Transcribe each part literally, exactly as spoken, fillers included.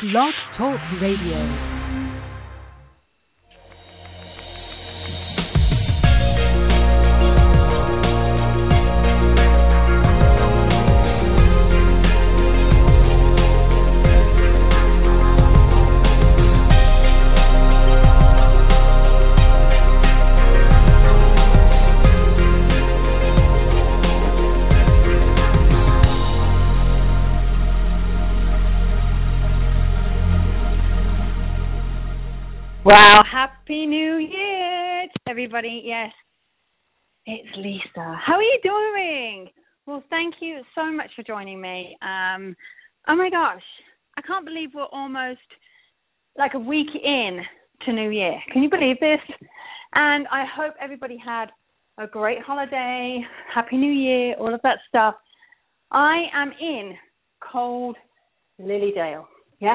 Blog Talk Radio. Wow, Happy New Year to everybody. Yes, it's Lisa. How are you doing? Well, thank you so much for joining me. Um, oh my gosh, I can't believe we're almost like a week in to New Year. Can you believe this? And I hope everybody had a great holiday, Happy New Year, all of that stuff. I am in cold Lilydale. Yes,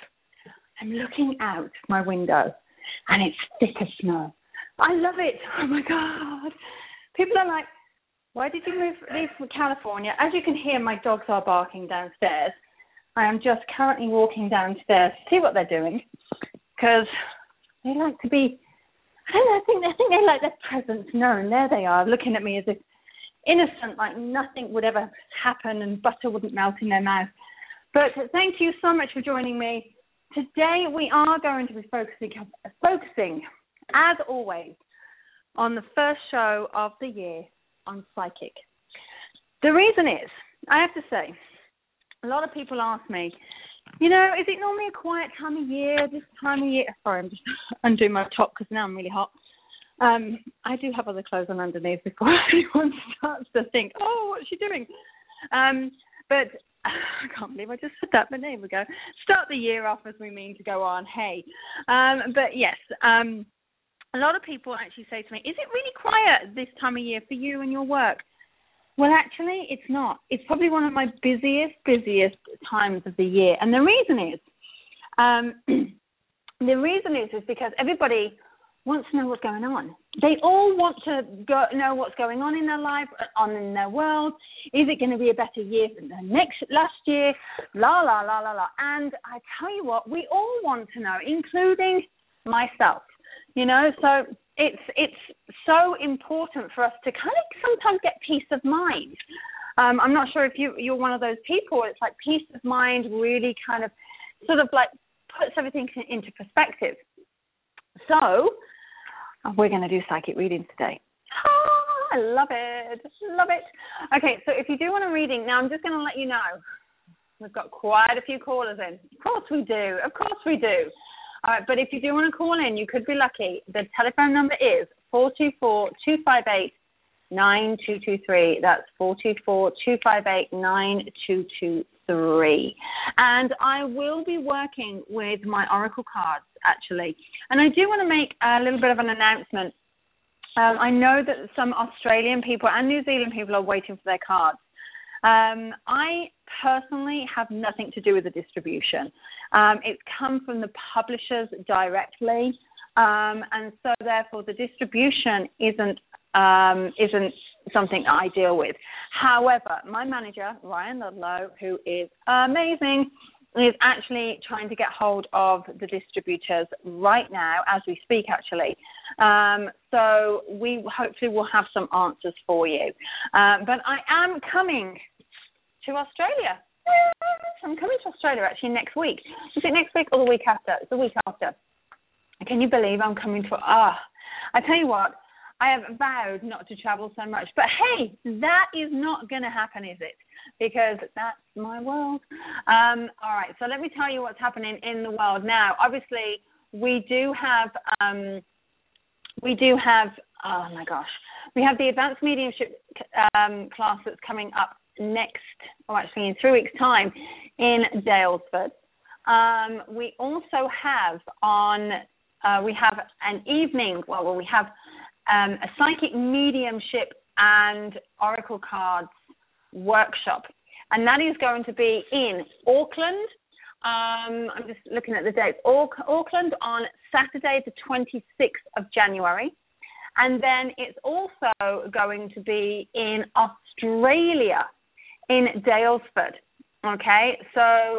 I'm looking out my window, and it's thick as snow. I love it. Oh, my God. People are like, why did you move leave from California? As you can hear, my dogs are barking downstairs. I am just currently walking downstairs to see what they're doing, because they like to be, I don't know, I think, I think they like their presence known. There they are, looking at me as if innocent, like nothing would ever happen and butter wouldn't melt in their mouth. But thank you so much for joining me. Today we are going to be focusing, focusing, as always, on the first show of the year on Psychic. The reason is, I have to say, a lot of people ask me, you know, is it normally a quiet time of year, this time of year? Sorry, I'm just undoing my top because now I'm really hot. Um, I do have other clothes on underneath before anyone starts to think, oh, what's she doing? Um, but I can't believe I just said that, but there we go. Start the year off as we mean to go on. Hey. Um, but yes, um, a lot of people actually say to me, is it really quiet this time of year for you and your work? Well, actually, it's not. It's probably one of my busiest, busiest times of the year. And the reason is, um, the reason is, is because everybody wants to know what's going on. They all want to go, know what's going on in their life, on in their world. Is it going to be a better year than the next last year? La, la, la, la, la. And I tell you what, we all want to know, including myself. You know, so it's it's so important for us to kind of sometimes get peace of mind. Um, I'm not sure if you, you're one of those people. It's like peace of mind really kind of sort of like puts everything into perspective. So we're going to do psychic readings today. Oh, I love it. Love it. Okay, so if you do want a reading, now I'm just going to let you know, we've got quite a few callers in. Of course we do. Of course we do. All right, but if you do want to call in, you could be lucky. The telephone number is four two four, two five eight, nine two two three. That's four two four, two five eight, nine two two three. And I will be working with my oracle cards, actually. And I do want to make a little bit of an announcement. Um, I know that some Australian people and New Zealand people are waiting for their cards. Um, I personally have nothing to do with the distribution. Um, it's come from the publishers directly, um, and so therefore the distribution isn't um, isn't something that I deal with. However, my manager, Ryan Ludlow, who is amazing, is actually trying to get hold of the distributors right now as we speak, actually. Um, so we hopefully will have some answers for you. Uh, but I am coming to Australia. I'm coming to Australia actually next week. Is it next week or the week after? It's the week after. Can you believe I'm coming to... Ah, I tell you what, I have vowed not to travel so much. But hey, that is not going to happen, is it? Because that's my world. Um, all right, so let me tell you what's happening in the world now. Obviously, we do have... Um, we do have... Oh, my gosh. We have the Advanced Mediumship um, class that's coming up next, or actually in three weeks' time, in Daylesford. Um, we also have on, uh, we have an evening, well, we have um, a psychic mediumship and oracle cards workshop, and that is going to be in Auckland. Um, I'm just looking at the dates. Auckland on Saturday, the twenty-sixth of January. And then it's also going to be in Australia, in Daylesford. Okay, so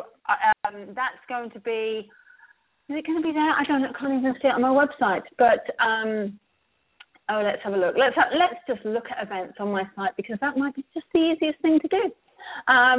um, that's going to be, is it going to be there? I don't know, I can't even see it on my website, but, um, oh, let's have a look. Let's have, let's just look at events on my site, because that might be just the easiest thing to do. Um,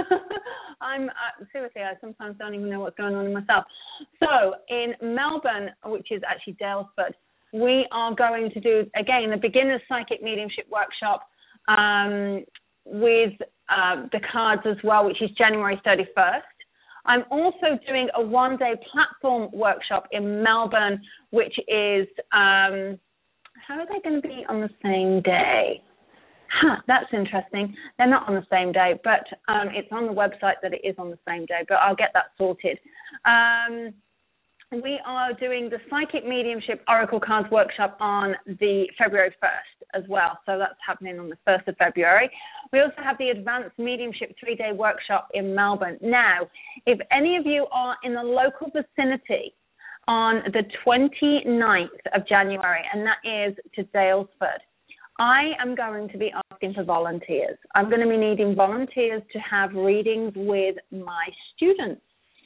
I'm uh, seriously, I sometimes don't even know what's going on in myself. So in Melbourne, which is actually Daylesford, we are going to do, again, a beginner's psychic mediumship workshop um, with uh, the cards as well, which is January thirty-first. I'm also doing a one-day platform workshop in Melbourne, which is, um, how are they going to be on the same day? Huh, that's interesting. They're not on the same day, but um, it's on the website that it is on the same day, but I'll get that sorted. Um, we are doing the Psychic Mediumship Oracle Cards Workshop on the February first as well, so that's happening on the first of February. We also have the Advanced Mediumship three-day workshop in Melbourne. Now, if any of you are in the local vicinity on the twenty-ninth of January, and that is to Daylesford, I am going to be asking for volunteers. I'm going to be needing volunteers to have readings with my students.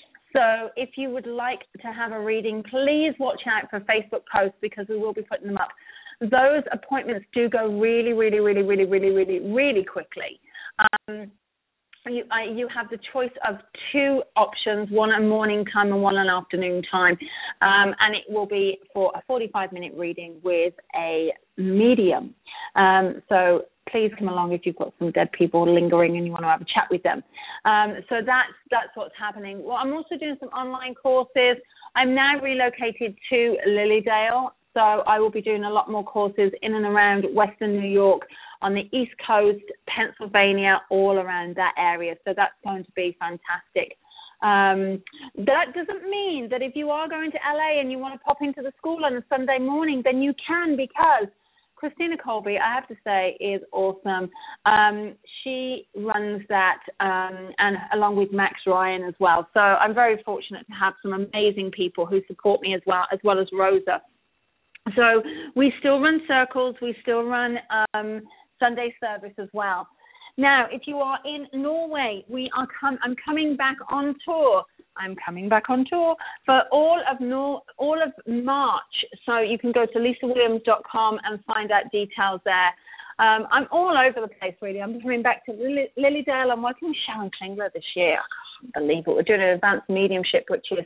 So if you would like to have a reading, please watch out for Facebook posts, because we will be putting them up. Those appointments do go really, really, really, really, really, really, really quickly. Um, You, I, you have the choice of two options, one at morning time and one at afternoon time, um, and it will be for a forty-five minute reading with a medium. Um, so please come along if you've got some dead people lingering and you want to have a chat with them. Um, so that's that's what's happening. Well, I'm also doing some online courses. I'm now relocated to Lilydale, so I will be doing a lot more courses in and around Western New York, on the East Coast, Pennsylvania, all around that area. So that's going to be fantastic. Um, that doesn't mean that if you are going to L A and you want to pop into the school on a Sunday morning, then you can, because Christina Colby, I have to say, is awesome. Um, she runs that, um, and along with Max Ryan as well. So I'm very fortunate to have some amazing people who support me as well, as well as Rosa. So we still run circles. We still run um, Sunday service as well. Now, if you are in Norway, we are com- I'm coming back on tour. I'm coming back on tour for all of Nor- all of March. So you can go to lisa williams dot com and find out details there. Um, I'm all over the place, really. I'm coming back to Lily- Lilydale. I'm working with Sharon Klingler this year. I can't believe it. We're doing an advanced mediumship, which is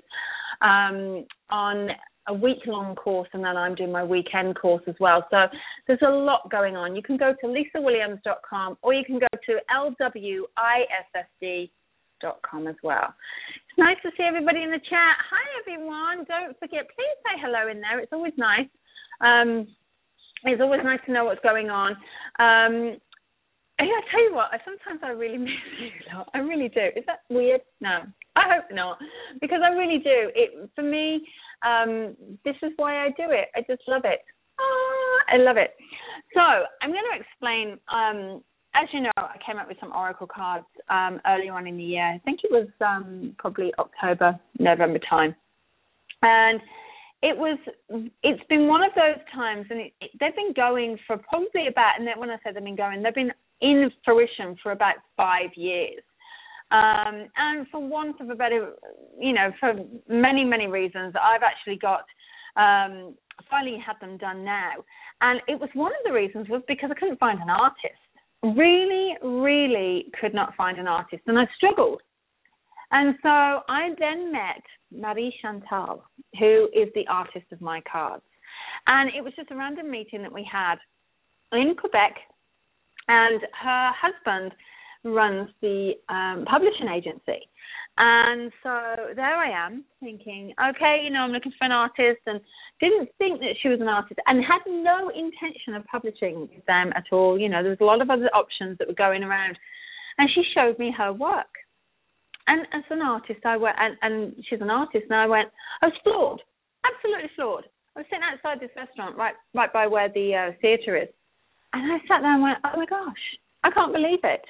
um, on a week-long course, and then I'm doing my weekend course as well. So there's a lot going on. You can go to lisa williams dot com, or you can go to l w i s s d dot com as well. It's nice to see everybody in the chat. Hi, everyone. Don't forget, please say hello in there. It's always nice. Um, it's always nice to know what's going on. Um, I tell you what, I, sometimes I really miss you. I really do. Is that weird? No, I hope not, because I really do. It for me. Um, this is why I do it. I just love it. Oh, I love it. So I'm going to explain. Um, as you know, I came up with some oracle cards um, earlier on in the year. I think it was um, probably October, November time, and it was. It's been one of those times, and it, it, they've been going for probably about. And when I say they've been going, they've been in fruition for about five years. Um, and for want of a better, you know, for many, many reasons, I've actually got, um, finally had them done now. And it was one of the reasons was because I couldn't find an artist. Really, really could not find an artist. And I struggled. And so I then met Marie Chantal, who is the artist of my cards. And it was just a random meeting that we had in Quebec. And her husband runs the um, publishing agency. And so there I am thinking, okay, you know, I'm looking for an artist, and didn't think that she was an artist and had no intention of publishing them at all. You know, there was a lot of other options that were going around. And she showed me her work. And as an artist, I went, and, and she's an artist, and I went, I was floored, absolutely floored. I was sitting outside this restaurant right, right by where the uh, theatre is. And I sat there and went, oh my gosh, I can't believe it.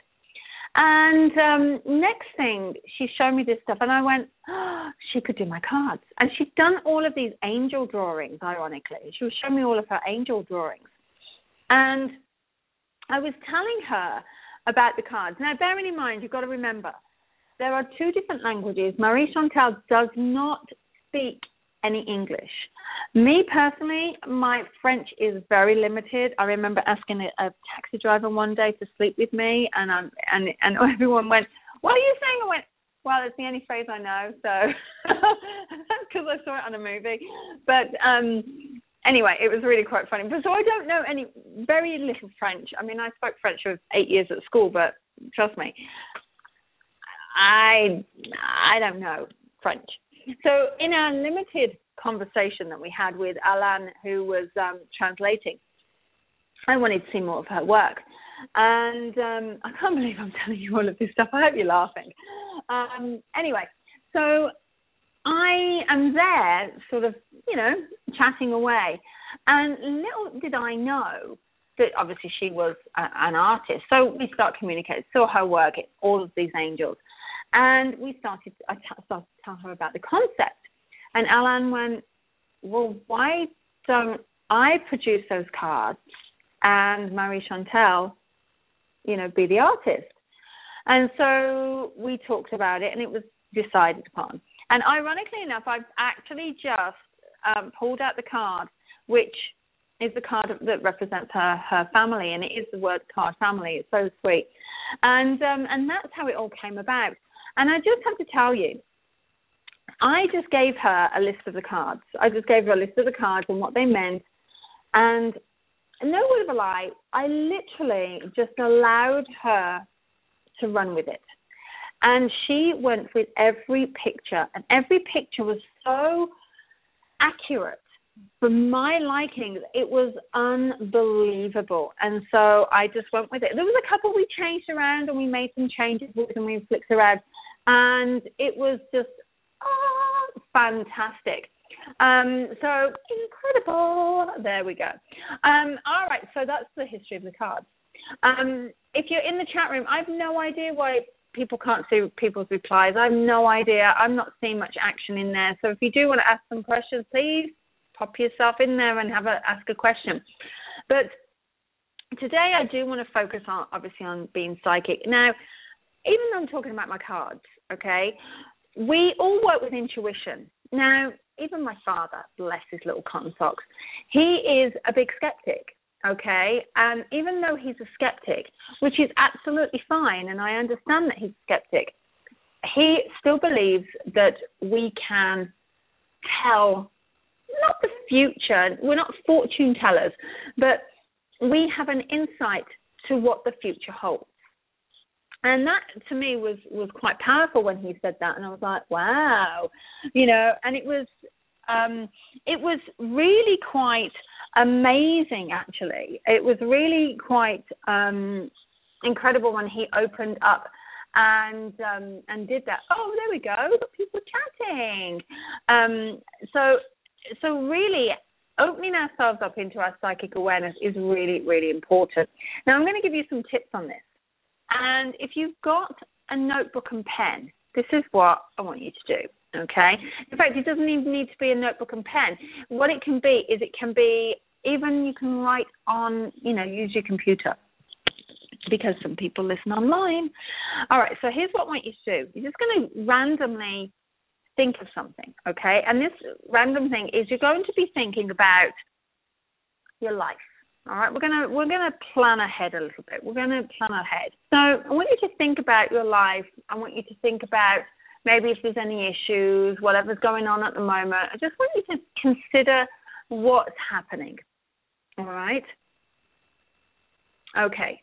And um, next thing, she showed me this stuff, and I went, oh, she could do my cards. And she'd done all of these angel drawings, ironically. She was showing me all of her angel drawings. And I was telling her about the cards. Now, bearing in mind, you've got to remember, there are two different languages. Marie Chantal does not speak any English. Me personally, my French is very limited. I remember asking a, a taxi driver one day to sleep with me, and um, and and everyone went, "What are you saying?" I went, "Well, it's the only phrase I know." So that's because I saw it on a movie. But um, anyway, it was really quite funny. But so I don't know any very little French. I mean, I spoke French for eight years at school, but trust me, I I don't know French. So in our limited conversation that we had with Alan, who was um, translating, I wanted to see more of her work. And um, I can't believe I'm telling you all of this stuff. I hope you're laughing. Um, anyway, so I am there sort of, you know, chatting away. And little did I know that obviously she was a, an artist. So we start communicating, saw her work, all of these angels. And we started, I t- started to tell her about the concept. And Alan went, well, why don't I produce those cards and Marie Chantal, you know, be the artist? And so we talked about it, and it was decided upon. And ironically enough, I've actually just um, pulled out the card, which is the card that represents her, her family, and it is the word card family. It's so sweet. And um, and that's how it all came about. And I just have to tell you, I just gave her a list of the cards. I just gave her a list of the cards and what they meant. And no word of a lie, I literally just allowed her to run with it. And she went with every picture, and every picture was so accurate for my liking. It was unbelievable. And so I just went with it. There was a couple we changed around, and we made some changes with, and we flicked around. And it was just, oh, fantastic. Um, so incredible. There we go. Um, all right, so that's the history of the cards. Um, if you're in the chat room, I have no idea why people can't see people's replies. I have no idea. I'm not seeing much action in there. So if you do want to ask some questions, please pop yourself in there and have a ask a question. But today I do want to focus on, obviously, on being psychic. Now, even though I'm talking about my cards, okay, we all work with intuition. Now, even my father, bless his little cotton socks, he is a big skeptic, okay? And even though he's a skeptic, which is absolutely fine, and I understand that he's a skeptic, he still believes that we can tell, not the future, we're not fortune tellers, but we have an insight to what the future holds. And that, to me, was, was quite powerful when he said that. And I was like, wow, you know, and it was um, it was really quite amazing, actually. It was really quite um, incredible when he opened up and um, and did that. Oh, there we go. We've got people chatting. Um, so, so really, opening ourselves up into our psychic awareness is really, really important. Now, I'm going to give you some tips on this. And if you've got a notebook and pen, this is what I want you to do, okay? In fact, it doesn't even need to be a notebook and pen. What it can be is it can be, even you can write on, you know, use your computer, because some people listen online. All right, so here's what I want you to do. You're just going to randomly think of something, okay? And this random thing is you're going to be thinking about your life. All right, we're gonna we're gonna plan ahead a little bit. We're gonna plan ahead. So I want you to think about your life. I want you to think about maybe if there's any issues, whatever's going on at the moment. I just want you to consider what's happening. All right. Okay.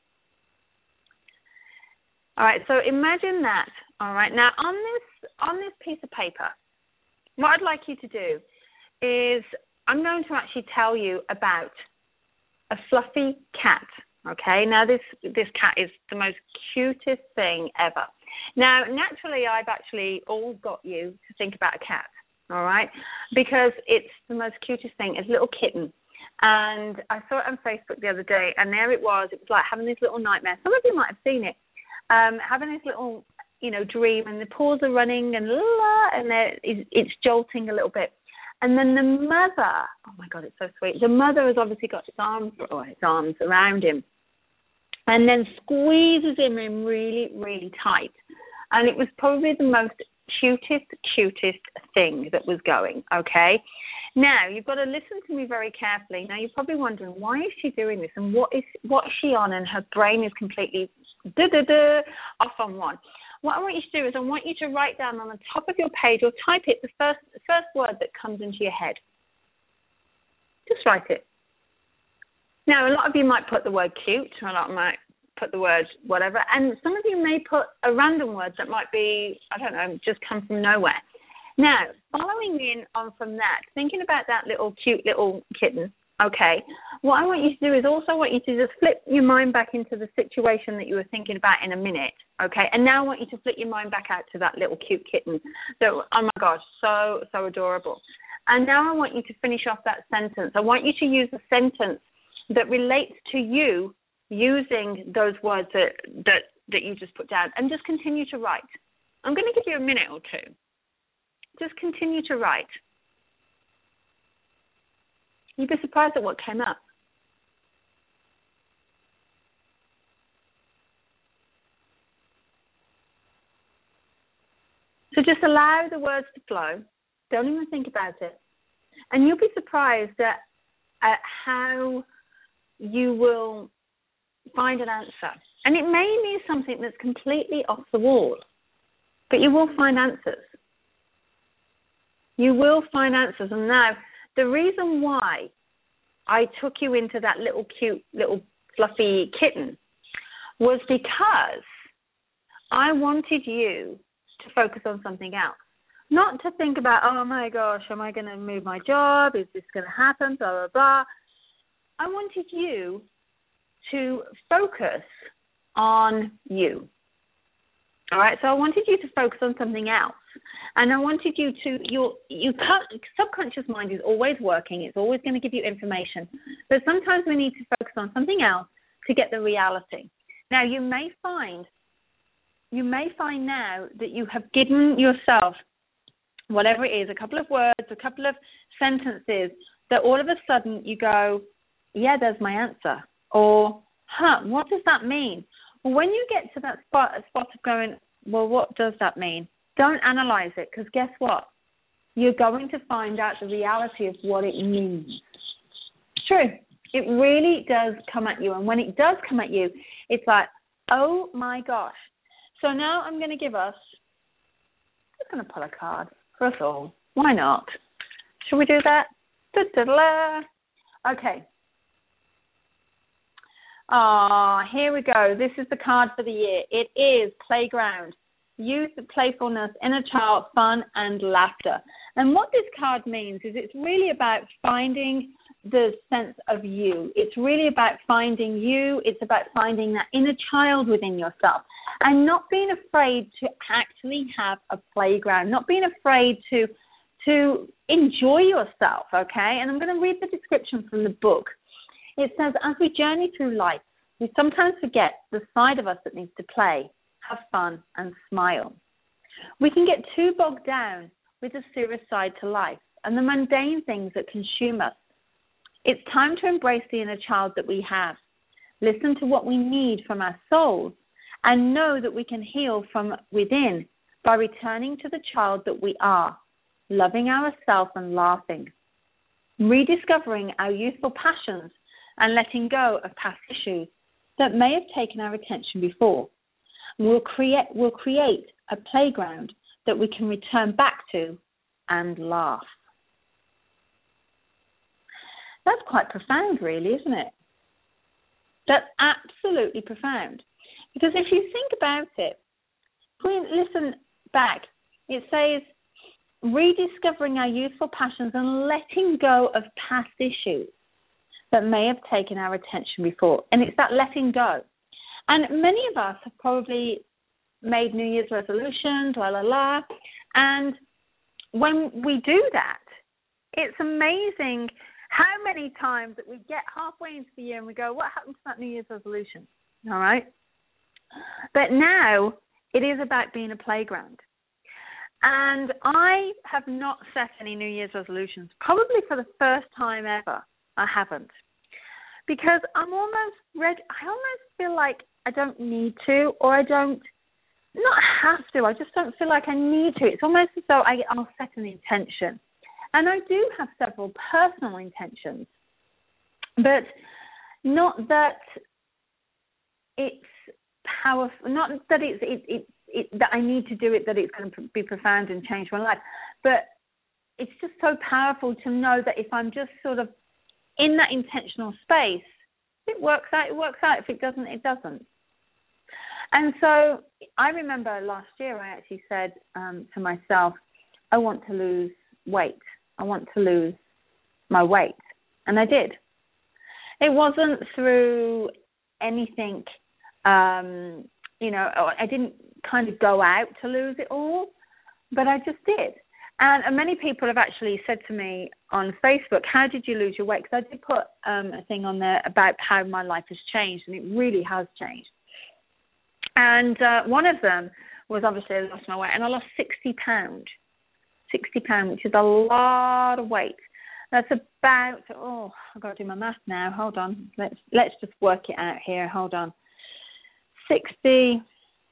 All right. So imagine that. All right. Now on this on this piece of paper, what I'd like you to do is I'm going to actually tell you about a fluffy cat, okay? Now, this this cat is the most cutest thing ever. Now, naturally, I've actually all got you to think about a cat, all right? Because it's the most cutest thing. It's a little kitten. And I saw it on Facebook the other day, and there it was. It was like having this little nightmare. Some of you might have seen it. Um, having this little, you know, dream, and the paws are running, and, and it's, it's jolting a little bit. And then the mother, oh, my God, it's so sweet. The mother has obviously got its arms, oh, its arms around him and then squeezes him in really, really tight. And it was probably the most cutest, cutest thing that was going, okay? Now, you've got to listen to me very carefully. Now, you're probably wondering, why is she doing this? And what is what is she on? And her brain is completely da-da-da, off on one. What I want you to do is I want you to write down on the top of your page or type it the first first word that comes into your head. Just write it. Now, a lot of you might put the word cute, or a lot might put the word whatever, and some of you may put a random word that might be, I don't know, just come from nowhere. Now, following in on from that, thinking about that little cute little kitten, okay, what I want you to do is also want you to just flip your mind back into the situation that you were thinking about in a minute, okay, and now I want you to flip your mind back out to that little cute kitten that, oh my gosh, so, so adorable. And now I want you to finish off that sentence. I want you to use a sentence that relates to you using those words that, that, that you just put down, and just continue to write. I'm going to give you a minute or two. Just continue to write. You'd be surprised at what came up. So just allow the words to flow. Don't even think about it. And you'll be surprised at, at how you will find an answer. And it may be something that's completely off the wall, but you will find answers. You will find answers. And now, the reason why I took you into that little cute, little fluffy kitten was because I wanted you to focus on something else. Not to think about, oh my gosh, am I going to move my job? Is this going to happen? Blah, blah, blah. I wanted you to focus on you. All right, so I wanted you to focus on something else. And I wanted you to, your, your subconscious mind is always working. It's always going to give you information. But sometimes we need to focus on something else to get the reality. Now, you may find, you may find now that you have given yourself, whatever it is, a couple of words, a couple of sentences, that all of a sudden you go, yeah, there's my answer. Or, huh, what does that mean? Well, when you get to that spot, a spot of going, well, what does that mean? Don't analyze it, because guess what? You're going to find out the reality of what it means. It's true. It really does come at you. And when it does come at you, it's like, oh, my gosh. So now I'm going to give us, I'm just going to pull a card for us all. Why not? Should we do that? Da-da-da. Okay. Ah, here we go. This is the card for the year. It is Playground. Youth, playfulness, inner child, fun, and laughter. And what this card means is it's really about finding the sense of you. It's really about finding you. It's about finding that inner child within yourself and not being afraid to actually have a playground, not being afraid to to enjoy yourself, okay? And I'm going to read the description from the book. It says, as we journey through life, we sometimes forget the side of us that needs to play, have fun, and smile. We can get too bogged down with the serious side to life and the mundane things that consume us. It's time to embrace the inner child that we have, listen to what we need from our souls, and know that we can heal from within by returning to the child that we are, loving ourselves and laughing, rediscovering our youthful passions and letting go of past issues that may have taken our attention before. We'll create, we'll create a playground that we can return back to and laugh. That's quite profound, really, isn't it? That's absolutely profound. Because if you think about it, if we listen back, it says, rediscovering our youthful passions and letting go of past issues that may have taken our attention before. And it's that letting go. And many of us have probably made New Year's resolutions, la, la, la. And when we do that, it's amazing how many times that we get halfway into the year and we go, what happened to that New Year's resolution? All right? But now it is about being a playground. And I have not set any New Year's resolutions, probably for the first time ever. I haven't. Because I'm almost ready, I almost feel like I don't need to, or I don't, not have to, I just don't feel like I need to. It's almost as though I, I'll set an intention. And I do have several personal intentions, but not that it's powerful, not that it's it, it, it, that I need to do it, that it's going to be profound and change my life, but it's just so powerful to know that if I'm just sort of in that intentional space, if it works out, it works out. If it doesn't, it doesn't. And so I remember last year I actually said um, to myself, I want to lose weight. I want to lose my weight. And I did. It wasn't through anything, um, you know, I didn't kind of go out to lose it all, but I just did. And many people have actually said to me on Facebook, how did you lose your weight? Because I did put um, a thing on there about how my life has changed, and it really has changed. And uh, one of them was obviously I lost my weight, and I lost sixty pounds. sixty pounds, which is a lot of weight. That's about, oh, I've got to do my math now. Hold on. Let's let's just work it out here. Hold on. sixty,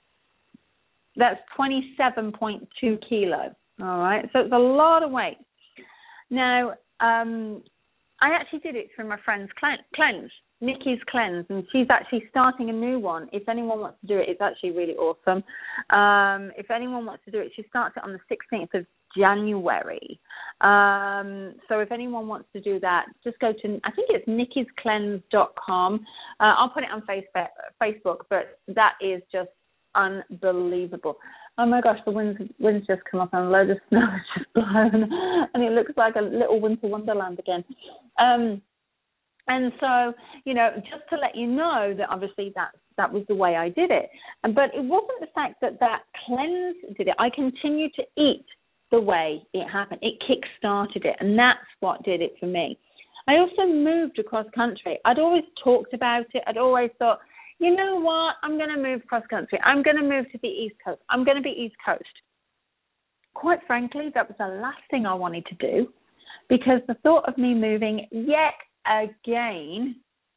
that's twenty-seven point two kilos. All right. So it's a lot of weight. Now, um, I actually did it through my friend's cleanse, Nikki's Cleanse, and she's actually starting a new one. If anyone wants to do it, it's actually really awesome. Um, if anyone wants to do it, she starts it on the sixteenth of January. Um, so if anyone wants to do that, just go to, I think it's nickis cleanse dot com. Uh, I'll put it on Facebook, Facebook, but that is just unbelievable. Oh my gosh, the wind's, wind's just come up and a load of snow has just blown, and it looks like a little winter wonderland again. Um, and so, you know, just to let you know that obviously that that was the way I did it. But it wasn't the fact that that cleanse did it. I continued to eat the way it happened. It kick-started it, and that's what did it for me. I also moved across country. I'd always talked about it. I'd always thought, you know what, I'm going to move cross country. I'm going to move to the East Coast. I'm going to be East Coast. Quite frankly, that was the last thing I wanted to do, because the thought of me moving yet again,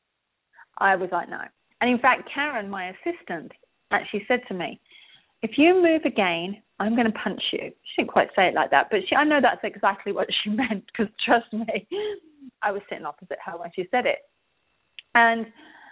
I was like, no. And in fact, Karen, my assistant, actually said to me, if you move again, I'm going to punch you. She didn't quite say it like that, but she, I know that's exactly what she meant, because trust me, I was sitting opposite her when she said it. And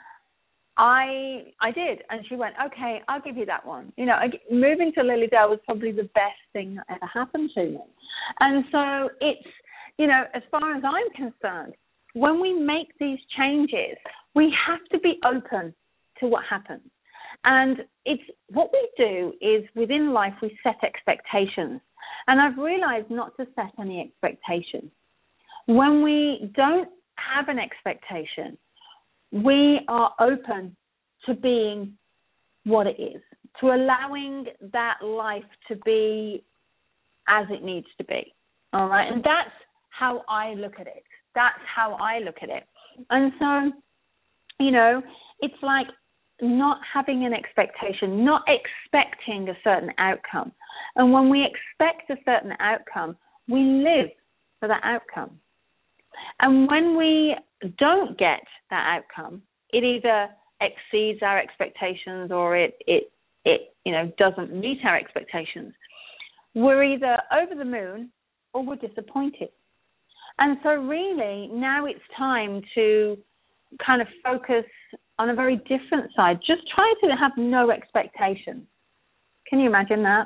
I I did, and she went, okay, I'll give you that one. You know, I, moving to Lilydale was probably the best thing that ever happened to me. And so it's, you know, as far as I'm concerned, when we make these changes, we have to be open to what happens. And it's what we do is within life we set expectations. And I've realized not to set any expectations. When we don't have an expectation, we are open to being what it is, to allowing that life to be as it needs to be. All right. And that's how I look at it. That's how I look at it. And so, you know, it's like not having an expectation, not expecting a certain outcome. And when we expect a certain outcome, we live for that outcome. And when we don't get that outcome, it either exceeds our expectations or it, it, it, you know, doesn't meet our expectations. We're either over the moon or we're disappointed. And so really now it's time to kind of focus on a very different side. Just try to have no expectations. Can you imagine that?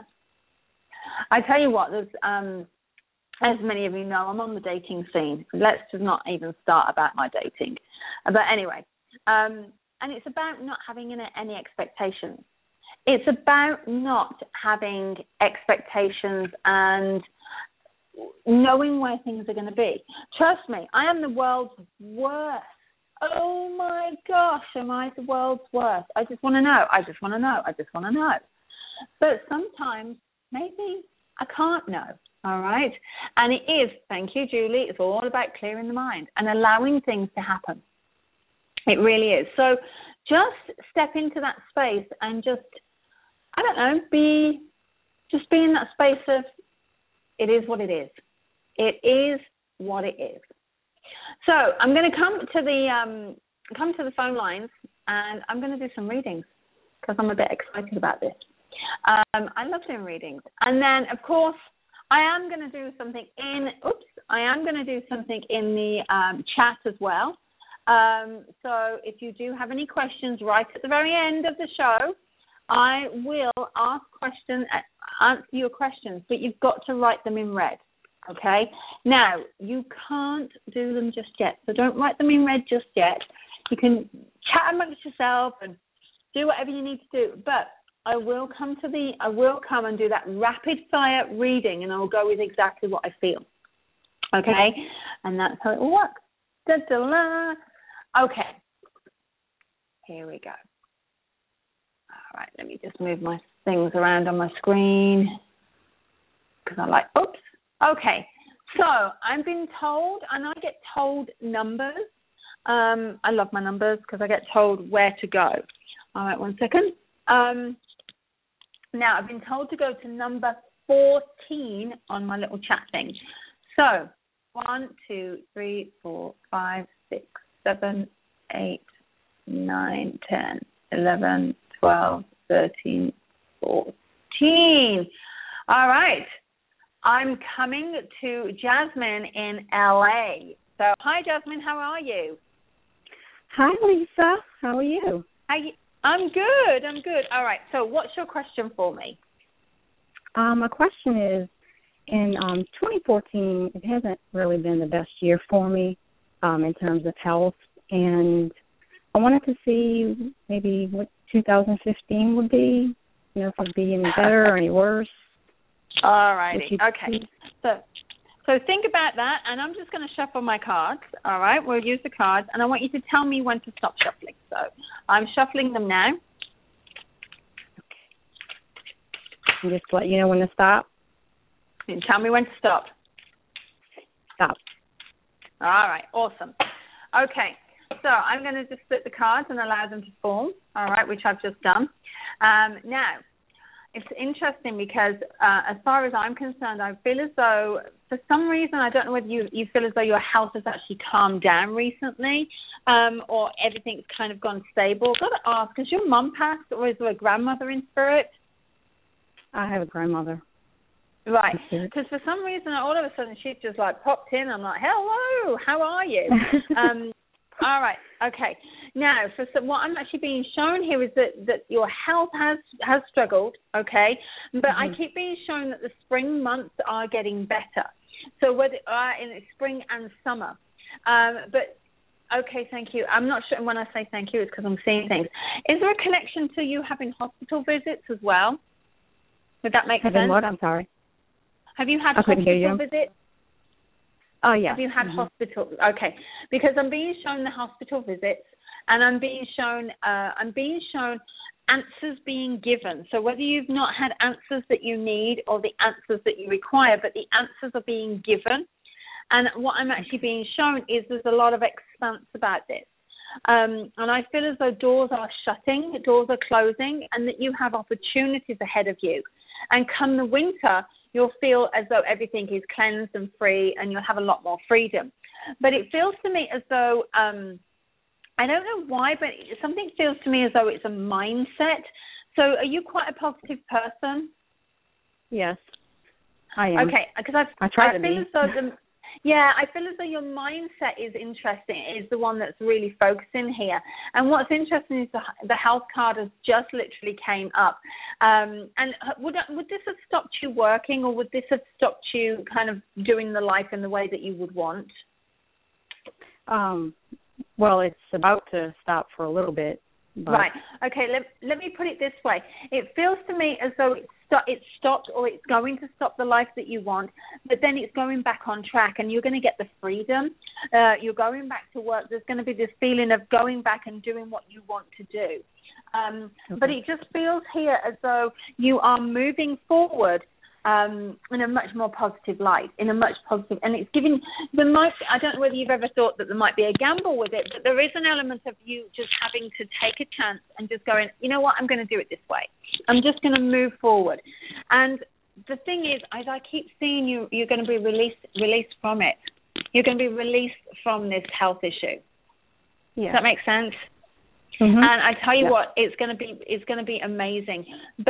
I tell you what, there's, um, as many of you know, I'm on the dating scene. Let's just not even start about my dating. But anyway, um, and it's about not having any, any expectations. It's about not having expectations and knowing where things are going to be. Trust me, I am the world's worst. Oh my gosh, am I the world's worst? I just want to know. I just want to know. I just want to know. But sometimes maybe I can't know. All right. And it is, thank you, Julie, it's all about clearing the mind and allowing things to happen. It really is. So just step into that space and just, I don't know, be, just be in that space of it is what it is. It is what it is. So I'm going to come to the, um, come to the phone lines and I'm going to do some readings because I'm a bit excited about this. Um, I love doing readings. And then, of course, I am going to do something in, oops, I am going to do something in the um, chat as well. Um, so if you do have any questions right at the very end of the show, I will ask questions, answer your questions, but you've got to write them in red, okay? Now, you can't do them just yet, so don't write them in red just yet. You can chat amongst yourself and do whatever you need to do, but I will come to the, I will come and do that rapid fire reading, and I'll go with exactly what I feel, okay? And that's how it will work. Da-da-la. Okay, here we go. All right, let me just move my things around on my screen because I like, oops. Okay, so I'm being told, and I get told numbers. Um, I love my numbers because I get told where to go. All right, one second. Um, now, I've been told to go to number fourteen on my little chat thing. So, one, two, three, four, five, six, seven, eight, nine, ten, eleven, twelve, thirteen, fourteen. All right. I'm coming to Jasmine in L A. So, hi, Jasmine. How are you? Hi, Lisa. How are you? How you? I'm good. I'm good. All right. So, what's your question for me? Um, my question is, in um, twenty fourteen, it hasn't really been the best year for me um, in terms of health, and I wanted to see maybe what two thousand fifteen would be, you know, if it would be any better or any worse. All righty. Okay. So, so think about that, and I'm just going to shuffle my cards. All right. We'll use the cards, and I want you to tell me when to stop shuffling. So I'm shuffling them now. Okay. And just to let you know when to stop. And tell me when to stop. Stop. All right. Awesome. Okay. So I'm going to just split the cards and allow them to fall. All right, which I've just done. Um, now, it's interesting because uh, as far as I'm concerned, I feel as though, for some reason, I don't know whether you, you feel as though your health has actually calmed down recently um, or everything's kind of gone stable. I've got to ask, has your mum passed, or is there a grandmother in spirit? I have a grandmother. Right, because for some reason, all of a sudden, she just like popped in. I'm like, hello, how are you? um, all right, okay. Now, for some, what I'm actually being shown here is that, that your health has, has struggled, okay, but mm-hmm. I keep being shown that the spring months are getting better. So whether uh, in spring and summer. Um, but, okay, thank you. I'm not sure when I say thank you, it's because I'm seeing things. Is there a connection to you having hospital visits as well? Would that make having sense? What? I'm sorry. Have you had I hospital visits? Oh, yeah. Have you had mm-hmm. hospital? Okay, because I'm being shown the hospital visits, and I'm being shown, uh, I'm being shown answers being given. So whether you've not had answers that you need or the answers that you require, but the answers are being given. And what I'm actually being shown is there's a lot of expanse about this. Um, and I feel as though doors are shutting, doors are closing, and that you have opportunities ahead of you. And come the winter, you'll feel as though everything is cleansed and free, and you'll have a lot more freedom. But it feels to me as though, um, I don't know why, but something feels to me as though it's a mindset. So are you quite a positive person? Yes, I am. Okay, because I, I try I to feel be. as though the, yeah, I feel as though your mindset is interesting, is the one that's really focusing here. And what's interesting is the, the health card has just literally came up. Um, and would would this have stopped you working, or would this have stopped you kind of doing the life in the way that you would want? Um, well, it's about to stop for a little bit. But... Right. Okay, let, let me put it this way. It feels to me as though it's, sto- it's stopped, or it's going to stop the life that you want, but then it's going back on track, and you're going to get the freedom. Uh, you're going back to work. There's going to be this feeling of going back and doing what you want to do. Um, okay. But it just feels here as though you are moving forward um, in a much more positive light, in a much positive, and it's giving the most, I don't know whether you've ever thought that there might be a gamble with it, but there is an element of you just having to take a chance and just going, you know what, I'm going to do it this way. I'm just going to move forward. And the thing is, as I keep seeing you, you're going to be released, released from it. You're going to be released from this health issue. Yeah. Does that make sense? Mm-hmm. And I tell you yeah. what, it's going to be it's going to be amazing. But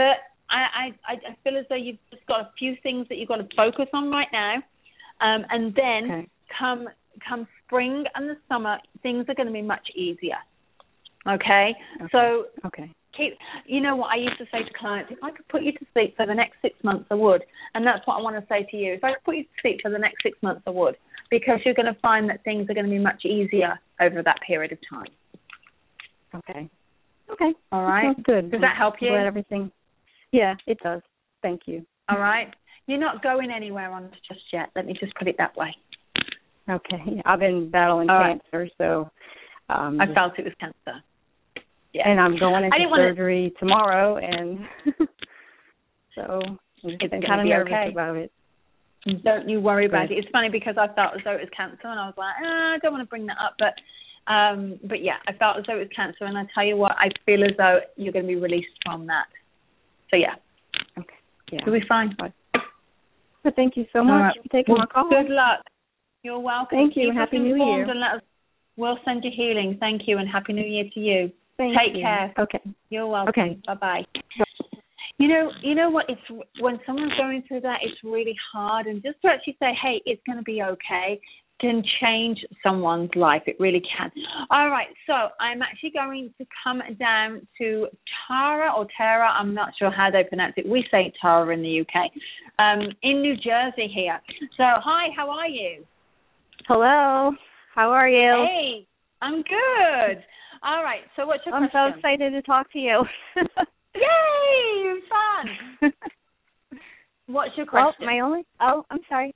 I, I, I feel as though you've just got a few things that you've got to focus on right now. Um, and then okay. come come spring and the summer, things are going to be much easier. Okay? okay. So okay. keep, you know what I used to say to clients, if I could put you to sleep for the next six months, I would. And that's what I want to say to you. If I could put you to sleep for the next six months, I would. Because you're going to find that things are going to be much easier over that period of time. Okay. Okay. All right. Sounds good. Does that help you? Glad everything. Yeah, it does. Thank you. All right. You're not going anywhere on this just yet. Let me just put it that way. Okay. I've been battling All cancer, right. so. Um, I felt it was cancer. Yeah. And I'm going into surgery to... tomorrow, and so I'm just kind of nervous okay. about it. Don't you worry about it. It's funny because I felt as though it was cancer, and I was like, ah, I don't want to bring that up, but. Um, but yeah, I felt as though it was cancer, and I tell you what, I feel as though you're going to be released from that. So yeah, okay, yeah, you'll be fine. But thank you so much right. for taking well, my call. Good luck. You're welcome. Thank you. Keep Happy New Year. And let us, we'll send you healing. Thank you, and Happy New Year to you. Thank Take you. care. Okay. You're welcome. Okay. Bye bye. You know, you know what? It's when someone's going through that, it's really hard, and just to actually say, "Hey, it's going to be okay," can change someone's life. It really can. All right, so I'm actually going to come down to Tara or Tara. I'm not sure how they pronounce it. We say Tara in the U K. Um, in New Jersey here. So, hi, how are you? Hello. How are you? Hey, I'm good. All right, so what's your I'm question? I'm so excited to talk to you. Yay, fun. What's your question? Well, my only, oh, I'm sorry.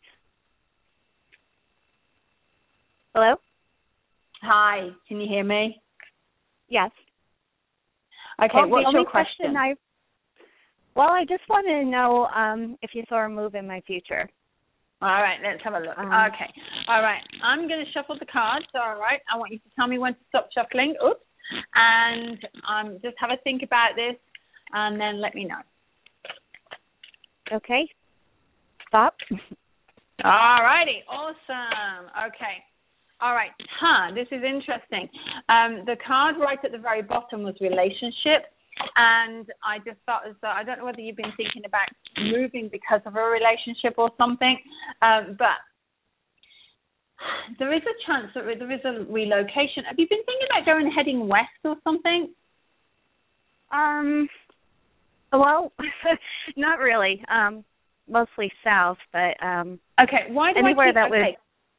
Hello? Hi, can you hear me? Yes. Okay, well, what's your question? question? I, well, I just wanted to know um, if you saw a move in my future. All right, let's have a look. Um, okay. All right, I'm going to shuffle the cards. All right, I want you to tell me when to stop shuffling. Oops. And um, just have a think about this, and then let me know. Okay. Stop. All righty. Awesome. Okay. All right. Huh, this is interesting. Um, the card right at the very bottom was relationship. And I just thought as though, I don't know whether you've been thinking about moving because of a relationship or something, um, but there is a chance that there is a relocation. Have you been thinking about going heading west or something? Um, well, not really. Um, mostly south, but um, okay. Why do anywhere I keep, that okay. was.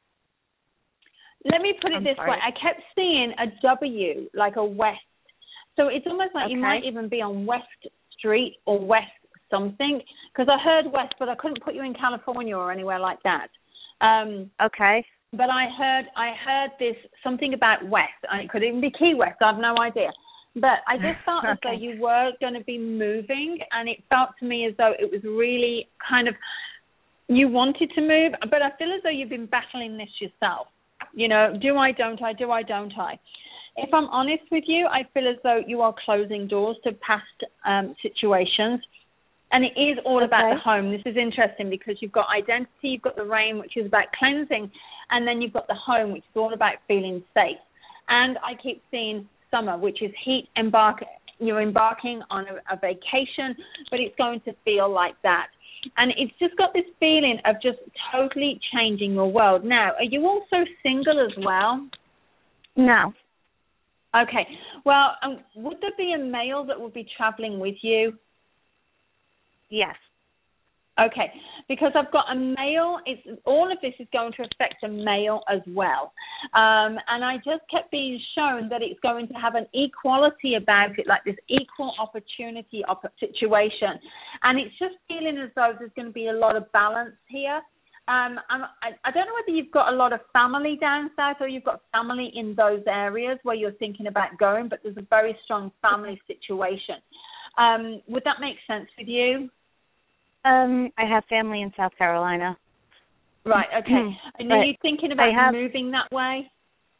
Let me put it I'm this sorry. way. I kept seeing a W, like a west. So it's almost like okay. you might even be on West Street or West something, because I heard West, but I couldn't put you in California or anywhere like that. Um, okay. But I heard I heard this, something about West. It could even be Key West. I have no idea. But I just felt okay. as though you were going to be moving, and it felt to me as though it was really kind of, you wanted to move, but I feel as though you've been battling this yourself. You know, do I, don't I, do I, don't I? If I'm honest with you, I feel as though you are closing doors to past um, situations. And it is all okay. about the home. This is interesting because you've got identity, you've got the rain, which is about cleansing, and then you've got the home, which is all about feeling safe. And I keep seeing summer, which is heat, embark. You're embarking on a, a vacation, but it's going to feel like that. And it's just got this feeling of just totally changing your world. Now, are you also single as well? No. Okay. Well, um, would there be a male that would be traveling with you? Yes. Okay, because I've got a male. It's all of this is going to affect a male as well, um, and I just kept being shown that it's going to have an equality about it, like this equal opportunity op- situation, and it's just feeling as though there's going to be a lot of balance here. Um, I'm, I, I don't know whether you've got a lot of family down south or you've got family in those areas where you're thinking about going, but there's a very strong family situation. Um, would that make sense with you? Um, I have family in South Carolina. Right, okay. And are you thinking about have, moving that way?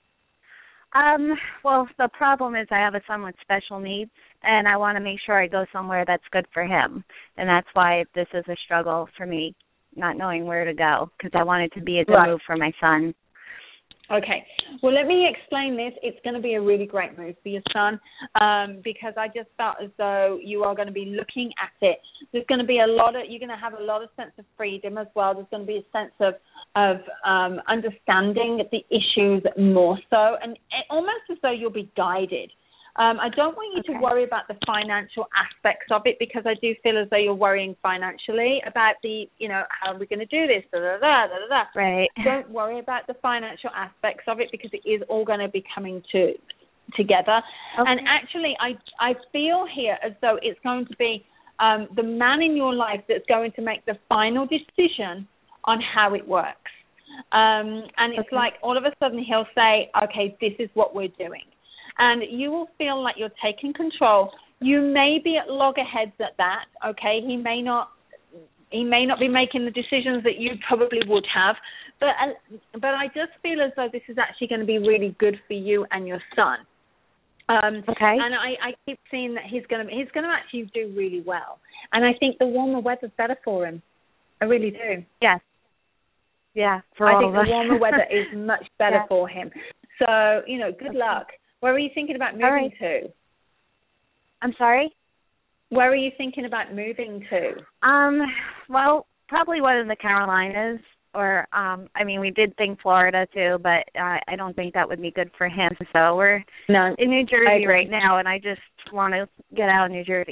Um, well, the problem is I have a son with special needs, and I want to make sure I go somewhere that's good for him. And that's why this is a struggle for me, not knowing where to go, because I want it to be a good right. move for my son. Okay. Well, let me explain this. It's going to be a really great move for your son um, because I just felt as though you are going to be looking at it. There's going to be a lot of, you're going to have a lot of sense of freedom as well. There's going to be a sense of, of um, understanding the issues more so, and almost as though you'll be guided. Um, I don't want you okay. to worry about the financial aspects of it because I do feel as though you're worrying financially about the, you know, how are we going to do this, da, da, da, da, da. Right. Don't worry about the financial aspects of it because it is all going to be coming to together. Okay. And actually, I, I feel here as though it's going to be um, the man in your life that's going to make the final decision on how it works. Um, and it's okay. like all of a sudden he'll say, okay, this is what we're doing. And you will feel like you're taking control. You may be at loggerheads at that, okay? He may not he may not be making the decisions that you probably would have, but uh, but I just feel as though this is actually going to be really good for you and your son. Um, okay. And I, I keep seeing that he's going to he's going to actually do really well. And I think the warmer weather's better for him. I really do. Yes. Yeah. For I all think of us. the warmer weather is much better yeah. for him. So you know, good luck. Where are you thinking about moving right. to? I'm sorry? Where are you thinking about moving to? Um, well, probably one of the Carolinas, or um, I mean, we did think Florida too, but uh, I don't think that would be good for him. So we're no, in New Jersey right now, and I just want to get out of New Jersey.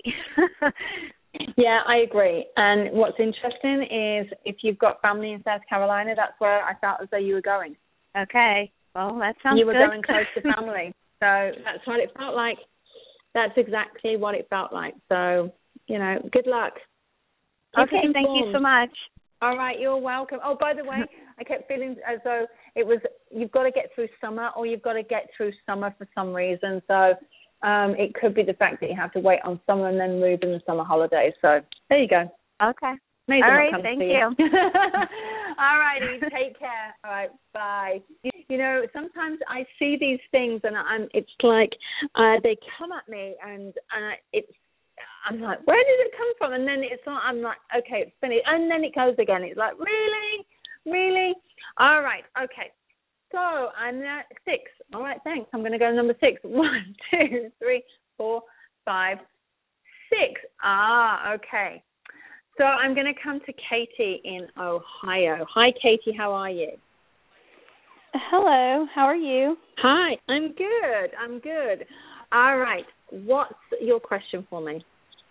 Yeah, I agree. And what's interesting is if you've got family in South Carolina, that's where I felt as though you were going. Okay. Well, that sounds You were good. going close to family. So that's what it felt like. That's exactly what it felt like. So, you know, good luck. Keep okay, thank you so much. All right, you're welcome. Oh, by the way, I kept feeling as though it was you've got to get through summer or you've got to get through summer for some reason. So um, it could be the fact that you have to wait on summer and then move in the summer holidays. So there you go. Okay. Amazing. All right, thank you. you. All righty, take care. All right, bye. You know, sometimes I see these things and I'm, it's like uh, they come at me and uh, it's, I'm like, where did it come from? And then it's like, I'm like, okay, it's finished. And then it goes again. It's like, really? Really? All right, okay. So I'm at six. All right, thanks. I'm going to go to number six. One, two, three, four, five, six. Ah, okay. So I'm going to come to Katie in Ohio. Hi, Katie. How are you? Hello. How are you? Hi. I'm good. I'm good. All right. What's your question for me?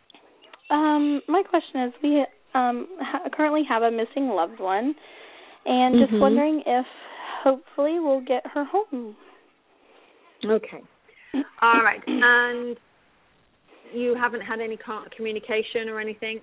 Um, my question is, we um, ha- currently have a missing loved one, and mm-hmm. just wondering if hopefully we'll get her home. Okay. All right. And you haven't had any communication or anything?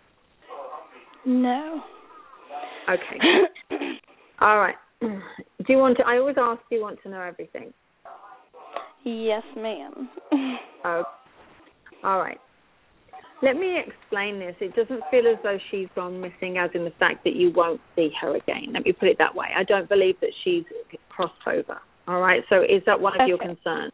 No. Okay. All right. Do you want to, I always ask, do you want to know everything? Yes, ma'am. Oh. All right. Let me explain this. It doesn't feel as though she's gone missing as in the fact that you won't see her again. Let me put it that way. I don't believe that she's crossed over. All right. So is that one of okay. your concerns?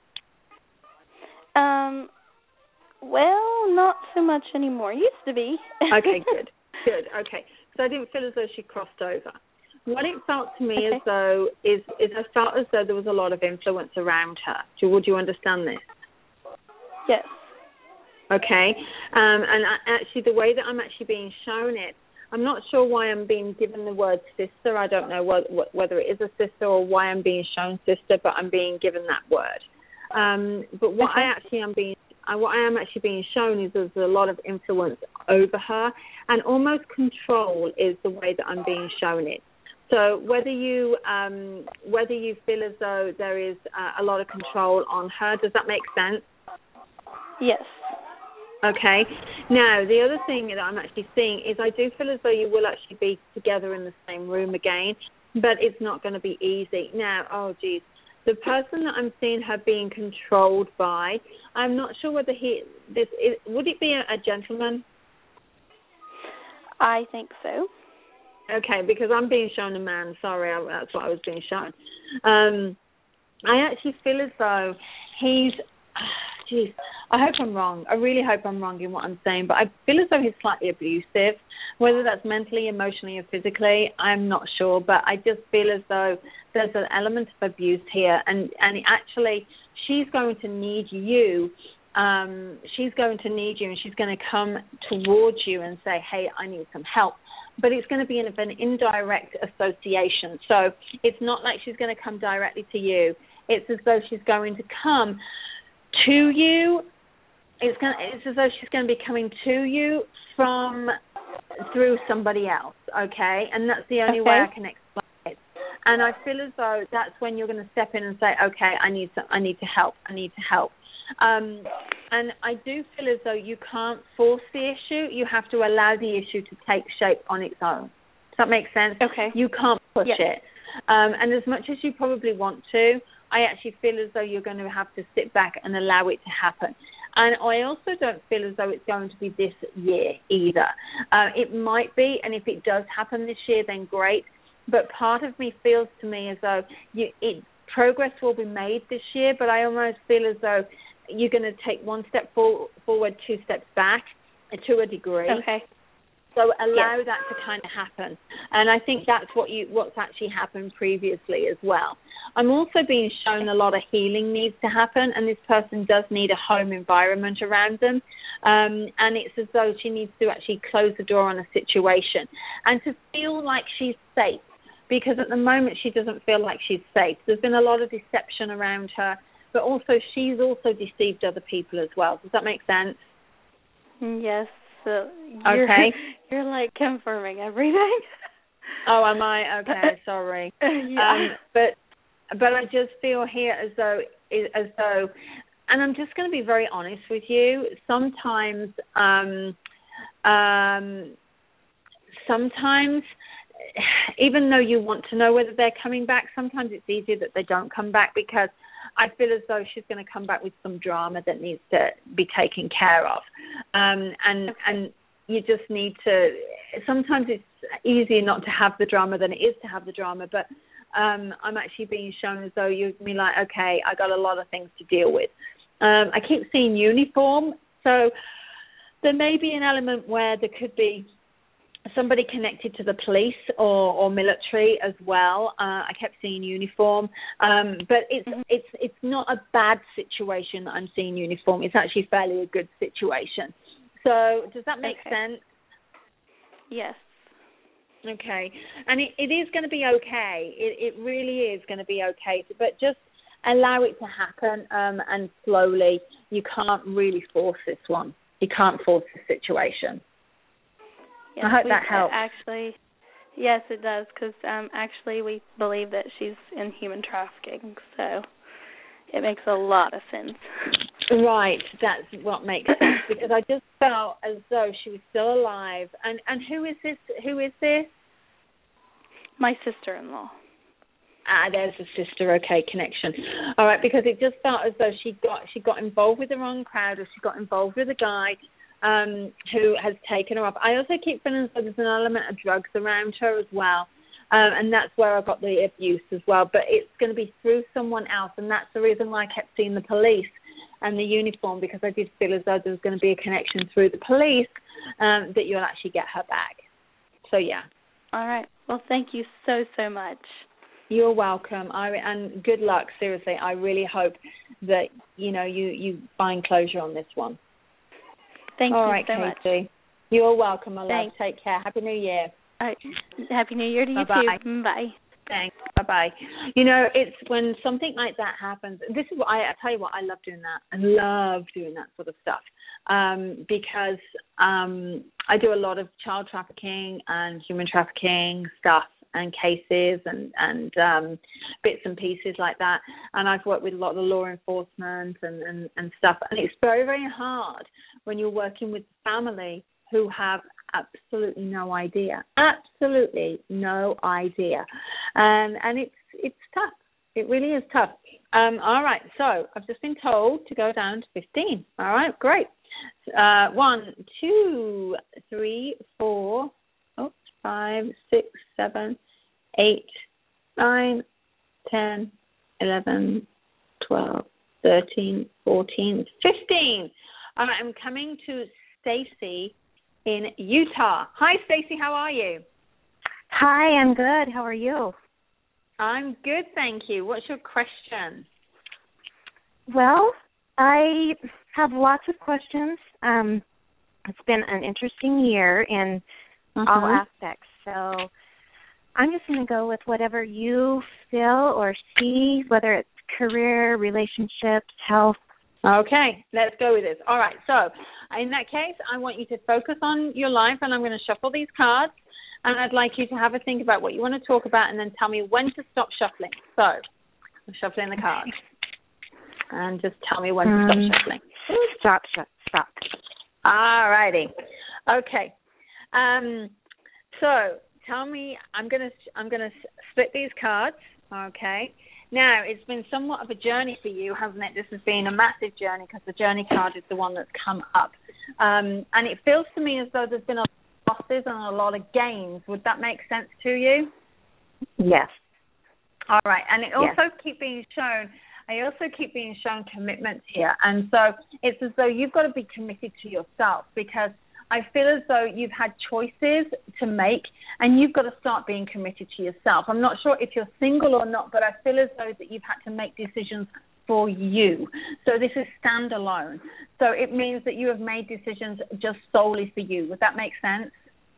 Um, well, not so much anymore. Used to be. Okay, good. Good. Okay. So I didn't feel as though she crossed over. What it felt to me okay. as though is, is I felt as though there was a lot of influence around her. Do, would you understand this? Yes. Okay. Um, and I, actually, the way that I'm actually being shown it, I'm not sure why I'm being given the word sister. I don't know what, what, whether it is a sister or why I'm being shown sister, but I'm being given that word. Um, but what okay. I actually am being Uh, what I am actually being shown is there's a lot of influence over her, and almost control is the way that I'm being shown it. So whether you um, whether you feel as though there is uh, a lot of control on her, does that make sense? Yes. Okay. Now, the other thing that I'm actually seeing is I do feel as though you will actually be together in the same room again, but it's not going to be easy. Now, oh, geez. The person that I'm seeing her being controlled by, I'm not sure whether he, this is, would it be a, a gentleman? I think so. Okay, because I'm being shown a man. Sorry, I, that's what I was being shown. Um, I actually feel as though he's, geez, I hope I'm wrong. I really hope I'm wrong in what I'm saying, but I feel as though he's slightly abusive. Whether that's mentally, emotionally, or physically, I'm not sure, but I just feel as though there's an element of abuse here, and, and actually she's going to need you. Um, she's going to need you, and she's going to come towards you and say, hey, I need some help. But it's going to be an, an indirect association. So it's not like she's going to come directly to you. It's as though she's going to come to you. It's, going, it's as though she's going to be coming to you from through somebody else, okay? And that's the only okay. way I can explain it. And I feel as though that's when you're going to step in and say, okay, I need to, I need to help. I need to help. Um, and I do feel as though you can't force the issue. You have to allow the issue to take shape on its own. Does that make sense? Okay. You can't push yes. it. Um, and as much as you probably want to, I actually feel as though you're going to have to sit back and allow it to happen. And I also don't feel as though it's going to be this year either. Uh, it might be, and if it does happen this year, then great. But part of me feels to me as though you, it, progress will be made this year, but I almost feel as though you're going to take one step for, forward, two steps back, to a degree. Okay. So allow yes. that to kind of happen. And I think that's what you what's actually happened previously as well. I'm also being shown a lot of healing needs to happen, and this person does need a home environment around them. Um, and it's as though she needs to actually close the door on a situation and to feel like she's safe, because at the moment she doesn't feel like she's safe. There's been a lot of deception around her, but also she's also deceived other people as well. Does that make sense? Yes. So you're, okay. You're like confirming everything. Oh, am I? Okay, sorry. yeah. Um, but but I just feel here as though as though, and I'm just going to be very honest with you. Sometimes, um, um, sometimes, even though you want to know whether they're coming back, sometimes it's easier that they don't come back, because I feel as though she's going to come back with some drama that needs to be taken care of. Um, and okay. and you just need to, sometimes it's easier not to have the drama than it is to have the drama, but um, I'm actually being shown as though you're going to be like, okay, I got a lot of things to deal with. Um, I keep seeing uniform, so there may be an element where there could be somebody connected to the police or, or military as well. Uh, I kept seeing uniform, um, but it's mm-hmm. it's it's not a bad situation that I'm seeing uniform. It's actually fairly a good situation. So does that make okay. sense? Yes. Okay, and it, it is going to be okay. It, it really is going to be okay, but just allow it to happen, um, and slowly. You can't really force this one. You can't force the situation. Yes, I hope we, that helps. Actually, yes, it does, because um, actually we believe that she's in human trafficking, so it makes a lot of sense. Right, that's what makes sense, because I just felt as though she was still alive. And and who is this? Who is this? My sister-in-law. Ah, there's a sister, okay, connection. All right, because it just felt as though she got she got involved with the wrong crowd, or she got involved with a guy um, who has taken her up. I also keep feeling as though there's an element of drugs around her as well, um, and that's where I got the abuse as well. But it's going to be through someone else, and that's the reason why I kept seeing the police and the uniform, because I did feel as though there was going to be a connection through the police, um, that you'll actually get her back. So, yeah. All right. Well, thank you so, so much. You're welcome. I, and good luck, seriously. I really hope that, you know, you, you find closure on this one. Thank All you right, so Katie. much. You're welcome, my love. Thanks. Take care. Happy New Year. All right. Happy New Year to you, Bye-bye. too. Bye. Thanks. Bye-bye. You know, it's when something like that happens, this is what I, I tell you what, I love doing that. I love doing that sort of stuff, um, because um, I do a lot of child trafficking and human trafficking stuff and cases and, and um, bits and pieces like that. And I've worked with a lot of law enforcement and, and, and stuff. And it's very, very hard when you're working with family who have absolutely no idea, absolutely no idea. And and it's it's tough. It really is tough. Um, all right, so I've just been told to go down to fifteen. All right, great. Uh, one, two, three, four, oh, five, six, seven, eight, nine, ten, eleven, twelve, thirteen, fourteen, fifteen. All right, I'm coming to Stacy in Utah. Hi, Stacy. How are you? Hi, I'm good. How are you? I'm good, thank you. What's your question? Well, I have lots of questions. Um, it's been an interesting year in uh-huh. all aspects. So I'm just going to go with whatever you feel or see, whether it's career, relationships, health. Okay, let's go with this. All right, so in that case, I want you to focus on your life, and I'm going to shuffle these cards, and I'd like you to have a think about what you want to talk about and then tell me when to stop shuffling. So I'm shuffling the cards, and just tell me when um, to stop shuffling. Stop, stop, stop. All righty. Okay. Um, so tell me, I'm going to I'm going to split these cards, okay? Now, it's been somewhat of a journey for you, hasn't it? This has been a massive journey because the journey card is the one that's come up. Um, and it feels to me as though there's been a lot of losses and a lot of gains. Would that make sense to you? Yes. All right. And it also yes. keep being shown, I also keep being shown commitment here. And so it's as though you've got to be committed to yourself, because I feel as though you've had choices to make and you've got to start being committed to yourself. I'm not sure if you're single or not, but I feel as though that you've had to make decisions for you. So this is standalone. So it means that you have made decisions just solely for you. Would that make sense?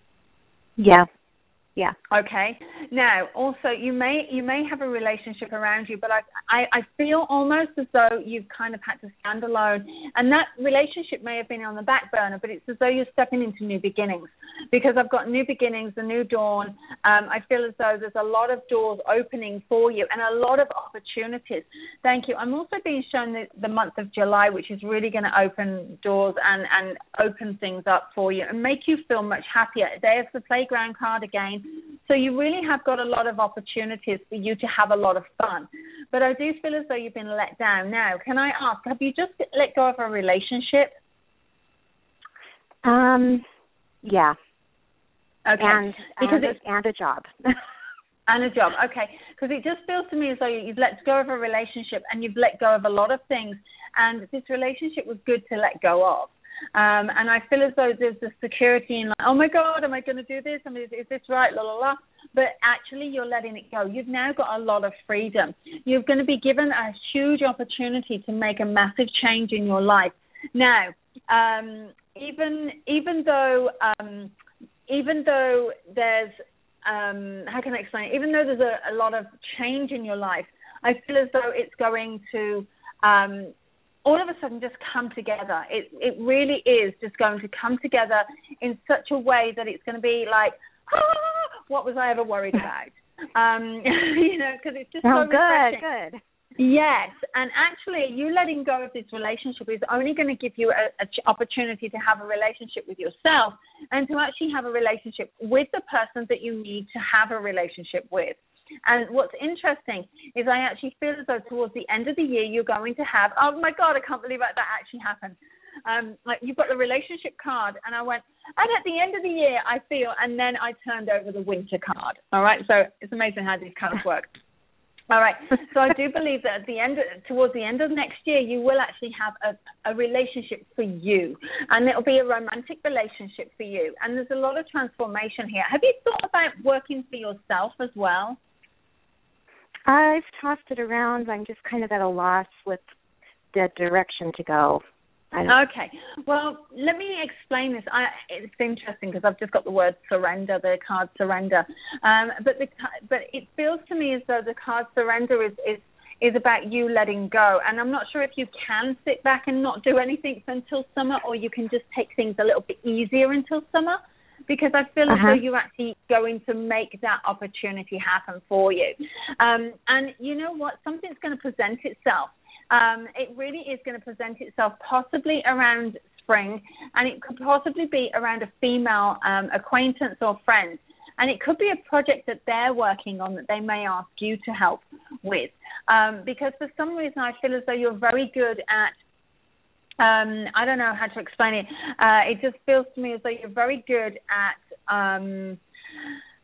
Yeah. Yeah. Okay. Now, also, you may you may have a relationship around you, but I, I I feel almost as though you've kind of had to stand alone, and that relationship may have been on the back burner, but it's as though you're stepping into new beginnings, because I've got new beginnings, a new dawn. Um, I feel as though there's a lot of doors opening for you and a lot of opportunities. Thank you. I'm also being shown the, the month of July, which is really going to open doors and, and open things up for you and make you feel much happier. There's the playground card again. So you really have got a lot of opportunities for you to have a lot of fun. But I do feel as though you've been let down. Now, can I ask, have you just let go of a relationship? Um, yeah. Okay. And, because and, it's, and a job. And a job, okay. Because it just feels to me as though you've let go of a relationship and you've let go of a lot of things. And this relationship was good to let go of. Um, and I feel as though there's the security in like, oh my God, am I going to do this? I mean, is, is this right? La, la, la. But actually you're letting it go. You've now got a lot of freedom. You're going to be given a huge opportunity to make a massive change in your life. Now, um, even even though um, even though there's, um, how can I explain it? Even though there's a, a lot of change in your life, I feel as though it's going to um, all of a sudden just come together. It it really is just going to come together in such a way that it's going to be like, ah, what was I ever worried about? Um, you know, because it's just oh, so good, refreshing. good. Yes, and actually you letting go of this relationship is only going to give you an opportunity to have a relationship with yourself and to actually have a relationship with the person that you need to have a relationship with. And what's interesting is I actually feel as though towards the end of the year you're going to have, oh my God, I can't believe that, that actually happened. Um, like you've got the relationship card, and I went, and at the end of the year I feel, and then I turned over the winter card. All right, so it's amazing how these cards work. All right, so I do believe that at the end, towards the end of next year, you will actually have a, a relationship for you, and it'll be a romantic relationship for you. And there's a lot of transformation here. Have you thought about working for yourself as well? I've tossed it around. I'm just kind of at a loss with the direction to go. I don't okay. Well, let me explain this. I, it's interesting because I've just got the word surrender, the card surrender. Um, but the but it feels to me as though the card surrender is, is, is about you letting go. And I'm not sure if you can sit back and not do anything until summer, or you can just take things a little bit easier until summer. Because I feel uh-huh. as though you're actually going to make that opportunity happen for you. Um, and you know what? Something's going to present itself. Um, it really is going to present itself possibly around spring, and it could possibly be around a female um, acquaintance or friend. And it could be a project that they're working on that they may ask you to help with. Um, because for some reason I feel as though you're very good at Um, I don't know how to explain it. Uh, it just feels to me as though you're very good at um,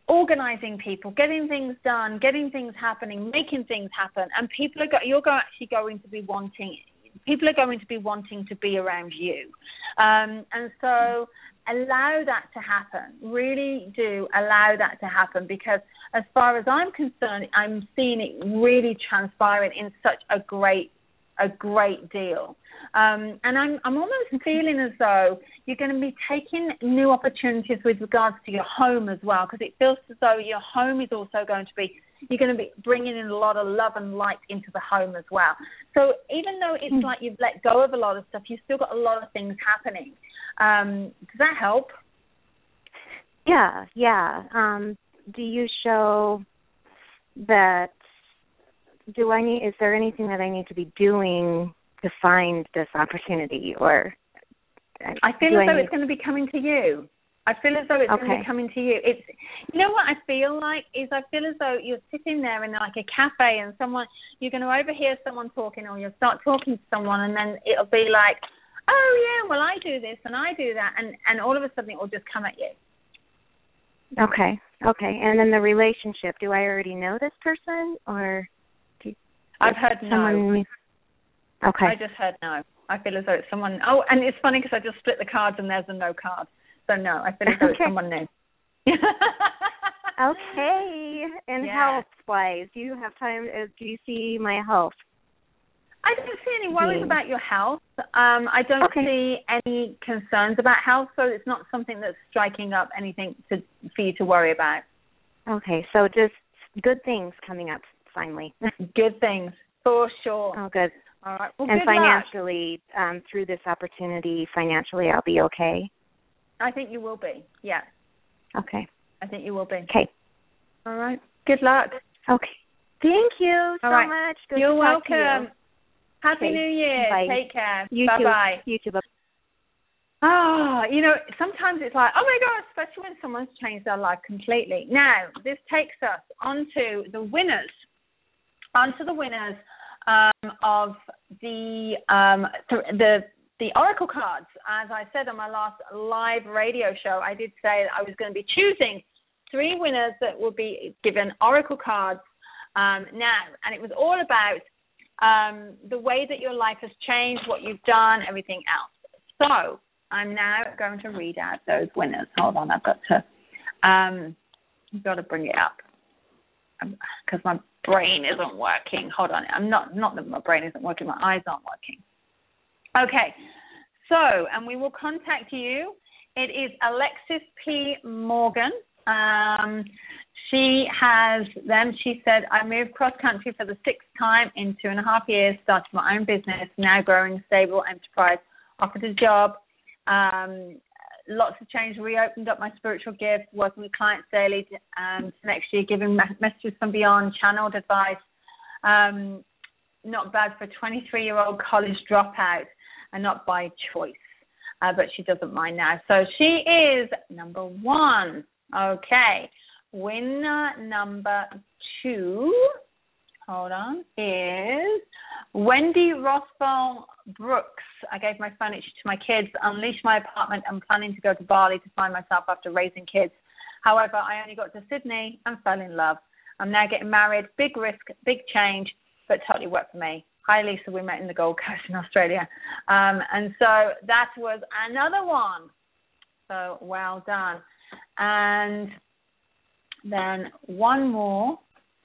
organizing people, getting things done, getting things happening, making things happen, and people are go- you're go- actually going to be wanting. People are going to be wanting to be around you, um, and so allow that to happen. Really do allow that to happen, because as far as I'm concerned, I'm seeing it really transpiring in such a great, a great deal. Um, and I'm, I'm almost feeling as though you're going to be taking new opportunities with regards to your home as well, because it feels as though your home is also going to be, you're going to be bringing in a lot of love and light into the home as well. So even though it's mm. like you've let go of a lot of stuff, you've still got a lot of things happening. Um, does that help? Yeah, yeah. Um, do you show that, do I need, is there anything that I need to be doing to find this opportunity, or I feel as I though need... it's going to be coming to you. I feel as though it's okay. going to be coming to you. It's, you know what I feel like is I feel as though you're sitting there in like a cafe and someone, you're going to overhear someone talking, or you'll start talking to someone, and then it'll be like, oh yeah, well I do this and I do that, and, and all of a sudden it will just come at you. Okay, okay. And then the relationship, do I already know this person, or do you, I've heard someone... no. Okay. I just heard no. I feel as though it's someone. Oh, and it's funny because I just split the cards and there's a no card. So no, I feel as though okay. it's someone new. Okay. And yeah. health-wise, do you have time? Uh, do you see my health? I don't see any worries about your health. Um, I don't okay. see any concerns about health, so it's not something that's striking up anything to, for you to worry about. Okay, so just good things coming up finally. Good things, for sure. Oh, good. All right. Well, and good financially, um, through this opportunity, financially, I'll be okay? I think you will be, yeah. Okay. I think you will be. Okay. All right. Good luck. Okay. Thank you All so right. much. Good You're to talk welcome. to you. Happy okay. New Year. Bye. Take care. You Bye-bye. Too. You too. Bye. Oh, you know, sometimes it's like, oh my God, especially when someone's changed their life completely. Now, this takes us onto the winners, onto the winners um, of the um, th- the the Oracle cards. As I said on my last live radio show, I did say that I was going to be choosing three winners that will be given Oracle cards um, now, and it was all about um, the way that your life has changed, what you've done, everything else. So I'm now going to read out those winners. Hold on, I've got to, um, I've got to bring it up because my brain isn't working. Hold on, I'm not, not that my brain isn't working, my eyes aren't working. Okay, so, and we will contact you. It is Alexis P. Morgan. Um, she has, then she said, I moved cross-country for the sixth time in two and a half years, started my own business, now growing stable enterprise, offered a job. Um, lots of change, reopened up my spiritual gifts, working with clients daily um, next year, giving messages from beyond, channeled advice. Um, not bad for a twenty-three-year-old college dropout, and not by choice, uh, but she doesn't mind now. So she is number one. Okay. Winner number two, hold on, is Wendy Rothwell Brooks. I gave my furniture to my kids, unleashed my apartment, and planning to go to Bali to find myself after raising kids. However, I only got to Sydney and fell in love. I'm now getting married. Big risk, big change, but totally worked for me. Hi, Lisa. We met in the Gold Coast in Australia. Um, and so that was another one. So well done. And then one more.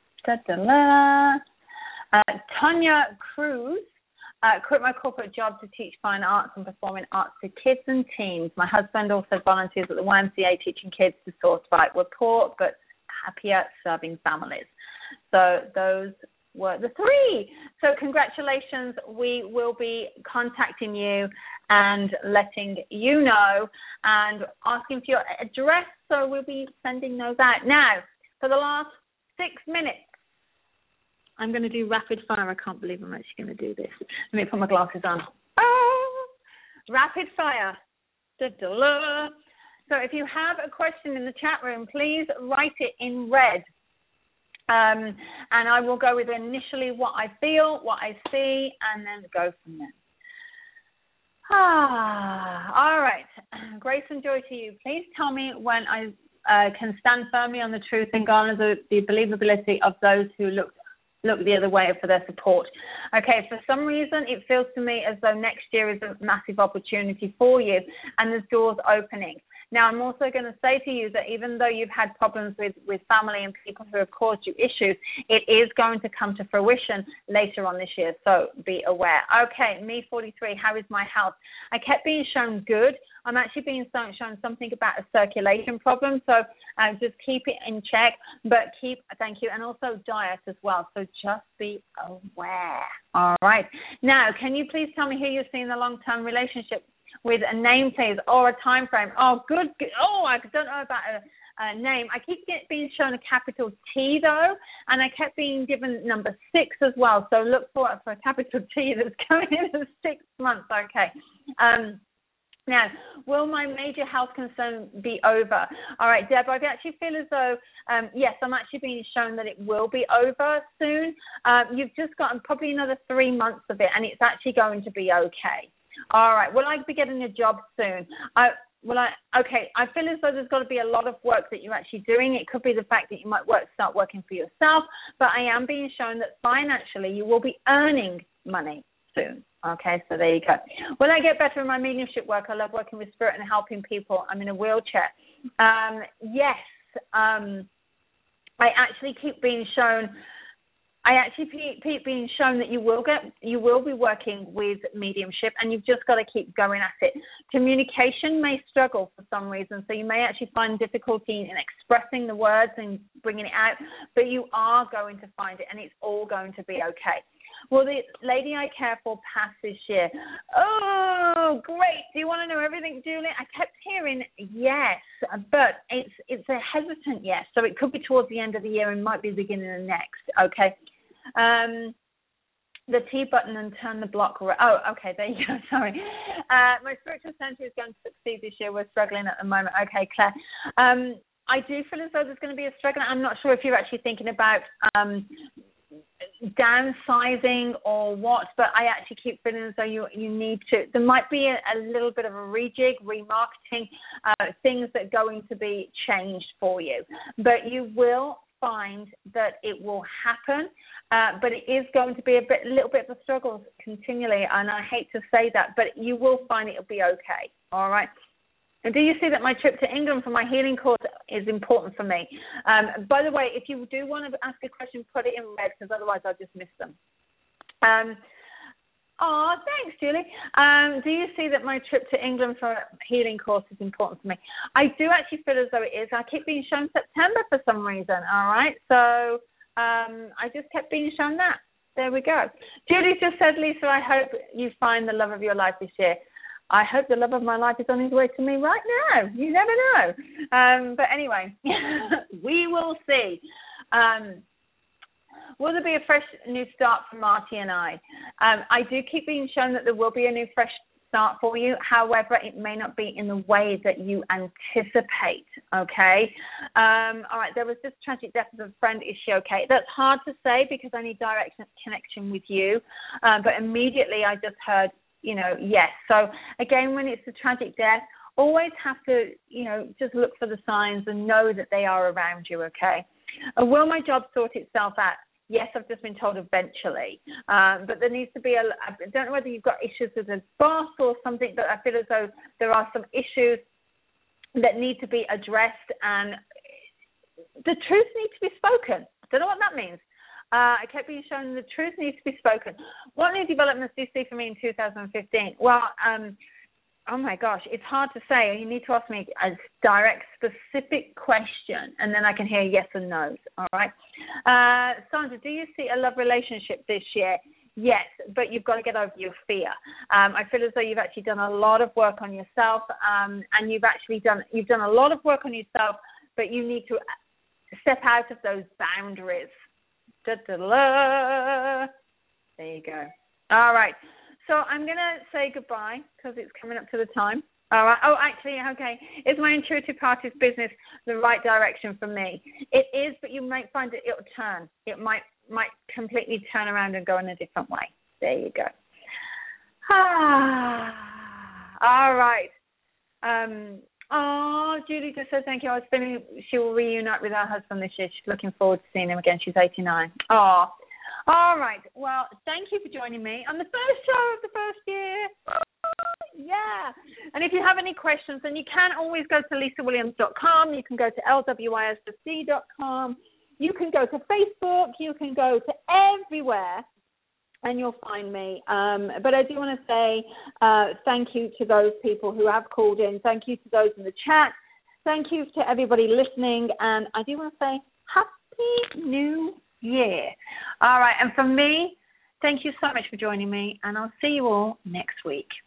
Da-da-da. Uh, Tanya Cruz. Uh, quit my corporate job to teach fine arts and performing arts to kids and teens. My husband also volunteers at the Y M C A teaching kids to sword fight. We're poor but happier serving families. So those were the three. So congratulations. We will be contacting you and letting you know and asking for your address. So we'll be sending those out. Now, for the last six minutes, I'm going to do rapid fire. I can't believe I'm actually going to do this. Let me put my glasses on. Oh, rapid fire. Da-da-da. So if you have a question in the chat room, please write it in red. Um, and I will go with initially what I feel, what I see, and then go from there. Ah, all right. Grace and joy to you. Please tell me when I uh, can stand firmly on the truth and garner the, the believability of those who look look the other way for their support. Okay, for some reason, it feels to me as though next year is a massive opportunity for you and there's doors opening. Now, I'm also going to say to you that even though you've had problems with, with family and people who have caused you issues, it is going to come to fruition later on this year, so be aware. Okay, me forty-three, how is my health? I kept being shown good. I'm actually being shown something about a circulation problem, so uh, just keep it in check, but keep, thank you, and also diet as well, so just be aware. All right. Now, can you please tell me who you're seeing the long-term relationship with, a name, please, or a time frame? Oh, good. Oh, I don't know about a, a name. I keep get, being shown a capital T, though, and I kept being given number six as well, so look for, for a capital T that's coming in in six months. Okay. Um, Now, will my major health concern be over? All right, Deb, I actually feel as though, um, yes, I'm actually being shown that it will be over soon. Um, you've just got probably another three months of it, and it's actually going to be okay. All right, will I be getting a job soon? I, will I, okay, I feel as though there's got to be a lot of work that you're actually doing. It could be the fact that you might work, start working for yourself, but I am being shown that financially you will be earning money soon. Okay, so there you go. Will I get better in my mediumship work? I love working with spirit and helping people. I'm in a wheelchair. Um, yes, um, I actually keep being shown. I actually keep being shown that you will get, you will be working with mediumship, and you've just got to keep going at it. Communication may struggle for some reason, so you may actually find difficulty in expressing the words and bringing it out, but you are going to find it, and it's all going to be okay. Will the lady I care for pass this year? Oh, great. Do you want to know everything, Julie? I kept hearing yes, but it's it's a hesitant yes. So it could be towards the end of the year and might be the beginning of next. Okay. Um, the T button and turn the block around. Oh, okay. There you go. Sorry. Uh, my spiritual center is going to succeed this year. We're struggling at the moment. Okay, Claire. Um, I do feel as though there's going to be a struggle. I'm not sure if you're actually thinking about um, downsizing or what, but I actually keep feeling as though you you need to, there might be a, a little bit of a rejig, remarketing, uh, things that are going to be changed for you, but you will find that it will happen, uh, but it is going to be a bit, a little bit of a struggle continually, and I hate to say that, but you will find it'll be okay. All right. And do you see that my trip to England for my healing course is important for me? Um, by the way, if you do want to ask a question, put it in red, because otherwise I'll just miss them. Um, oh, thanks, Julie. Um, do you see that my trip to England for a healing course is important for me? I do actually feel as though it is. I keep being shown September for some reason, all right? So um, I just kept being shown that. There we go. Julie just said, Lisa, I hope you find the love of your life this year. I hope the love of my life is on his way to me right now. You never know. Um, but anyway, we will see. Um, will there be a fresh new start for Marty and I? Um, I do keep being shown that there will be a new fresh start for you. However, it may not be in the way that you anticipate, okay? Um, all right, there was this tragic death of a friend. Is she okay? That's hard to say because I need direct connection with you. Um, but immediately I just heard, you know, yes. So again, when it's a tragic death, always have to, you know, just look for the signs and know that they are around you, okay? Uh, will my job sort itself out? Yes, I've just been told eventually. Um, but there needs to be a, I don't know whether you've got issues with a boss or something, but I feel as though there are some issues that need to be addressed, and the truth needs to be spoken. I don't know what that means. Uh, I kept being shown the truth needs to be spoken. What new developments do you see for me in two thousand fifteen? Well, um, oh my gosh, it's hard to say. You need to ask me a direct, specific question, and then I can hear yes and no's, all right? Uh, Sandra, do you see a love relationship this year? Yes, but you've got to get over your fear. Um, I feel as though you've actually done a lot of work on yourself, um, and you've actually done, you've done a lot of work on yourself, but you need to step out of those boundaries. Da-da-da. There you go. All right. So I'm going to say goodbye because it's coming up to the time. All right. Oh, actually, okay. Is my intuitive party's business the right direction for me? It is, but you might find that it'll turn. It might might completely turn around and go in a different way. There you go. Ah. All right. Um, Oh, Julie just said thank you. I was feeling she will reunite with her husband this year. She's looking forward to seeing him again. She's eighty-nine. Oh, all right. Well, thank you for joining me on the first show of the first year. Yeah. And if you have any questions, then you can always go to lisa williams dot com. You can go to l w i s f c dot com. You can go to Facebook. You can go to everywhere, and you'll find me. Um, but I do want to say uh, thank you to those people who have called in. Thank you to those in the chat. Thank you to everybody listening. And I do want to say Happy New Year. All right. And from me, thank you so much for joining me. And I'll see you all next week.